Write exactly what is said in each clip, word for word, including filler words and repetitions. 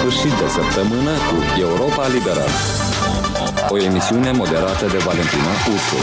sfârșit de săptămână cu Europa Liberă. O emisiune moderată de Valentina Ursu.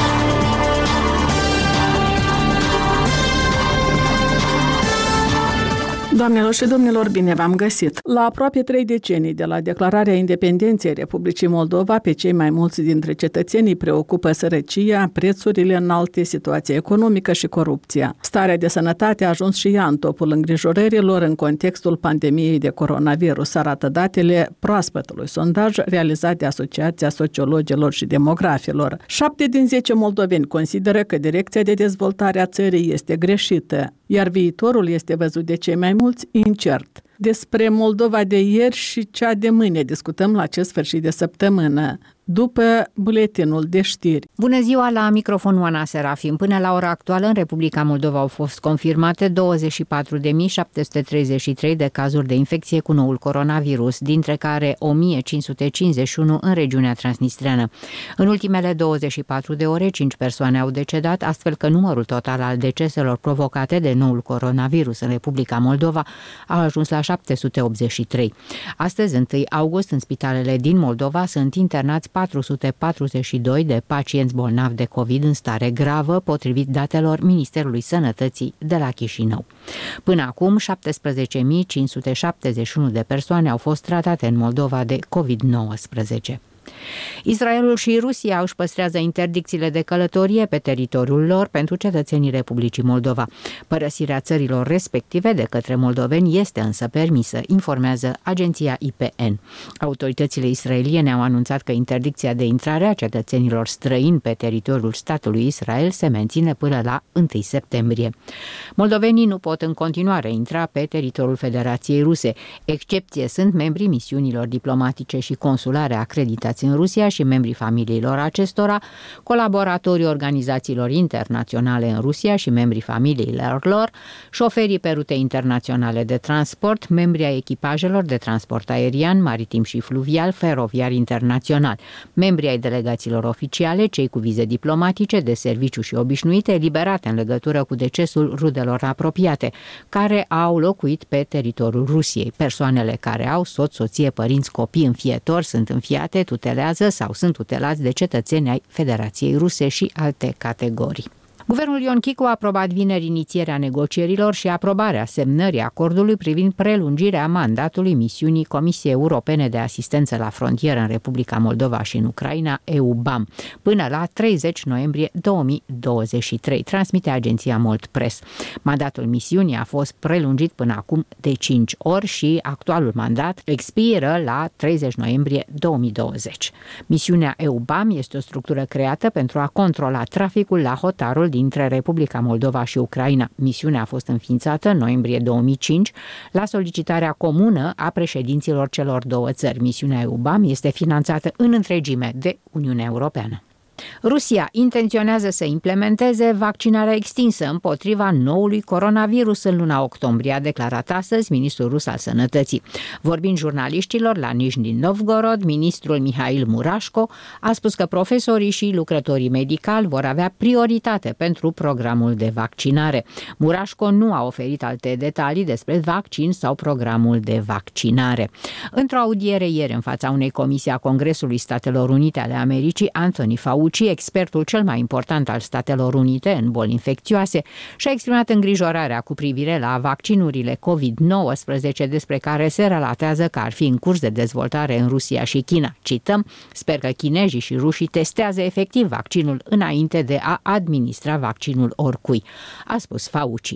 Doamnelor și domnilor, bine v-am găsit! La aproape trei decenii de la declararea independenței Republicii Moldova, pe cei mai mulți dintre cetățenii preocupă sărăcia, prețurile înalte, situația economică și corupția. Starea de sănătate a ajuns și ea în topul îngrijorărilor în contextul pandemiei de coronavirus, arată datele proaspătului sondaj realizat de Asociația Sociologilor și Demografilor. Șapte din zece moldoveni consideră că direcția de dezvoltare a țării este greșită, iar viitorul este văzut de cei mai mulți incert. Despre Moldova de ieri și cea de mâine discutăm la acest sfârșit de săptămână, după buletinul de știri. Bună ziua, la microfon Oana Serafim. Până la ora actuală, în Republica Moldova au fost confirmate douăzeci și patru de mii șapte sute treizeci și trei de cazuri de infecție cu noul coronavirus, dintre care o mie cinci sute cincizeci și unu în regiunea transnistreană. În ultimele douăzeci și patru de ore, cinci persoane au decedat, astfel că numărul total al deceselor provocate de noul coronavirus în Republica Moldova a ajuns la șapte sute optzeci și trei. Astăzi, întâi august, în spitalele din Moldova sunt internați patru sute patruzeci și doi de pacienți bolnavi de COVID în stare gravă, potrivit datelor Ministerului Sănătății de la Chișinău. Până acum, șaptesprezece mii cinci sute șaptezeci și unu de persoane au fost tratate în Moldova de COVID nouăsprezece. Israelul și Rusia își păstrează interdicțiile de călătorie pe teritoriul lor pentru cetățenii Republicii Moldova. Părăsirea țărilor respective de către moldoveni este însă permisă, informează agenția I P N. Autoritățile israeliene au anunțat că interdicția de intrare a cetățenilor străini pe teritoriul statului Israel se menține până la întâi septembrie. Moldovenii nu pot în continuare intra pe teritoriul Federației Ruse. Excepție sunt membrii misiunilor diplomatice și consulare acreditați în Rusia și membrii familiilor acestora, colaboratorii organizațiilor internaționale în Rusia și membrii familiilor lor, șoferii pe rute internaționale de transport, membrii ai echipajelor de transport aerian, maritim și fluvial, feroviar internațional, membrii ai delegațiilor oficiale, cei cu vize diplomatice, de serviciu și obișnuite, eliberate în legătură cu decesul rudelor apropiate, care au locuit pe teritoriul Rusiei. Persoanele care au soț, soție, părinți, copii înfietori sunt înfiate, tutelează sau sunt tutelați de cetățeni ai Federației Ruse și alte categorii. Guvernul Ion Chicu a aprobat vineri inițierea negocierilor și aprobarea semnării acordului privind prelungirea mandatului misiunii Comisiei Europene de Asistență la Frontieră în Republica Moldova și în Ucraina, E U B A M, până la treizeci noiembrie două mii douăzeci și trei, transmite agenția Molt Press. Mandatul misiunii a fost prelungit până acum de cinci ori și actualul mandat expiră la treizeci noiembrie două mii douăzeci. Misiunea E U B A M este o structură creată pentru a controla traficul la hotarul dintre Republica Moldova și Ucraina. Misiunea a fost înființată în noiembrie două mii cinci la solicitarea comună a președinților celor două țări. Misiunea E U B A M este finanțată în întregime de Uniunea Europeană. Rusia intenționează să implementeze vaccinarea extinsă împotriva noului coronavirus în luna octombrie, a declarat astăzi ministrul rus al sănătății. Vorbind jurnaliștilor la Nijni Novgorod, ministrul Mihail Murașko a spus că profesorii și lucrătorii medicali vor avea prioritate pentru programul de vaccinare. Murașko nu a oferit alte detalii despre vaccin sau programul de vaccinare. Într-o audiere ieri în fața unei comisii a Congresului Statelor Unite ale Americii, Anthony Fauci, expertul cel mai important al Statelor Unite în boli infecțioase, și-a exprimat îngrijorarea cu privire la vaccinurile COVID nouăsprezece, despre care se relatează că ar fi în curs de dezvoltare în Rusia și China. Cităm: sper că chinezii și rușii testează efectiv vaccinul înainte de a administra vaccinul oricui, a spus Fauci.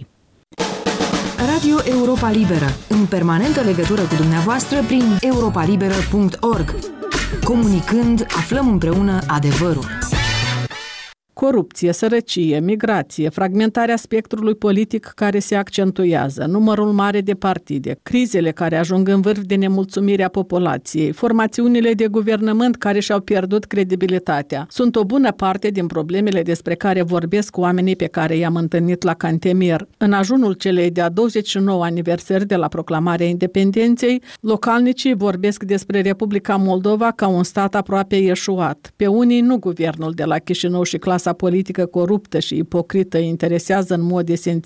Radio Europa Liberă, în permanentă legătură cu dumneavoastră prin europa liberă punct org. Comunicând, aflăm împreună adevărul. Corupție, sărăcie, migrație, fragmentarea spectrului politic care se accentuează, numărul mare de partide, crizele care ajung în vârf de nemulțumirea populației, formațiunile de guvernământ care și-au pierdut credibilitatea. Sunt o bună parte din problemele despre care vorbesc oamenii pe care i-am întâlnit la Cantemir. În ajunul celei de-a douăzeci și nouă aniversări de la proclamarea independenței, localnicii vorbesc despre Republica Moldova ca un stat aproape eșuat. Pe unii nu guvernul de la Chișinău și clasa politică coruptă și ipocrită interesează în mod esențial